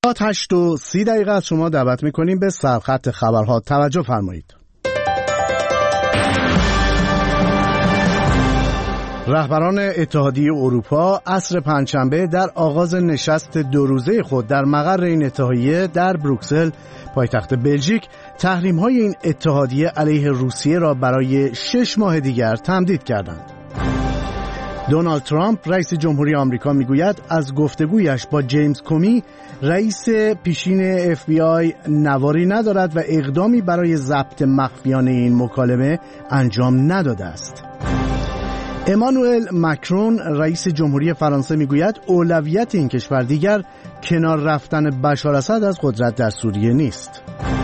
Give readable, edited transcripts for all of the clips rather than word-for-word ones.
8:30 از شما دعوت می‌کنیم به سرخط خبرها توجه فرمایید. رهبران اتحادیه اروپا عصر پنجشنبه در آغاز نشست 2 روزه خود در مقر این اتحادیه در بروکسل پایتخت بلژیک تحریم‌های این اتحادیه علیه روسیه را برای 6 ماه دیگر تمدید کردند. دونالد ترامپ رئیس جمهوری آمریکا میگوید از گفتگویش با جیمز کومی رئیس پیشین FBI نواری ندارد و اقدامی برای ضبط مخفیانه این مکالمه انجام نداده است. امانوئل ماکرون رئیس جمهوری فرانسه میگوید اولویت این کشور دیگر کنار رفتن بشار اسد از قدرت در سوریه نیست.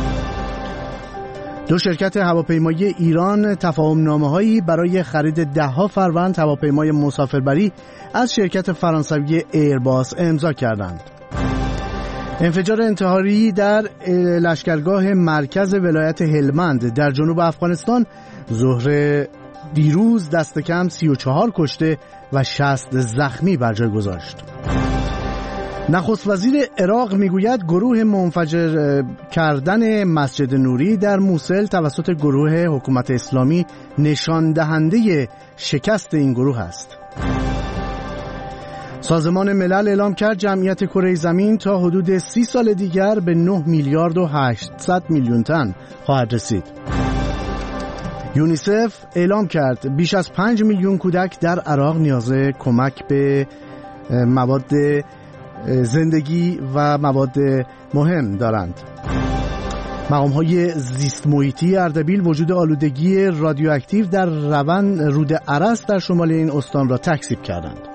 2 شرکت هواپیمایی ایران تفاهم‌نامه‌هایی برای خرید 10 فروند هواپیمای مسافربری از شرکت فرانسوی ایرباس امضا کردند. انفجار انتحاری در لشکرگاه مرکز ولایت هلمند در جنوب افغانستان ظهر دیروز دست کم 34 کشته و 60 زخمی بر جای گذاشت. نخست وزیر عراق میگوید گروه منفجر کردن مسجد نوری در موصل توسط گروه حکومت اسلامی نشان دهنده شکست این گروه است. سازمان ملل اعلام کرد جمعیت کره زمین تا حدود 30 سال دیگر به 9 میلیارد و 800 میلیون تن خواهد رسید. یونیسف اعلام کرد بیش از 5 میلیون کودک در عراق نیاز کمک به مواد زندگی و مواد مهم دارند. مقام‌های زیست محیطی اردبیل وجود آلودگی رادیواکتیو در رود ارس در شمال این استان را تکذیب کردند.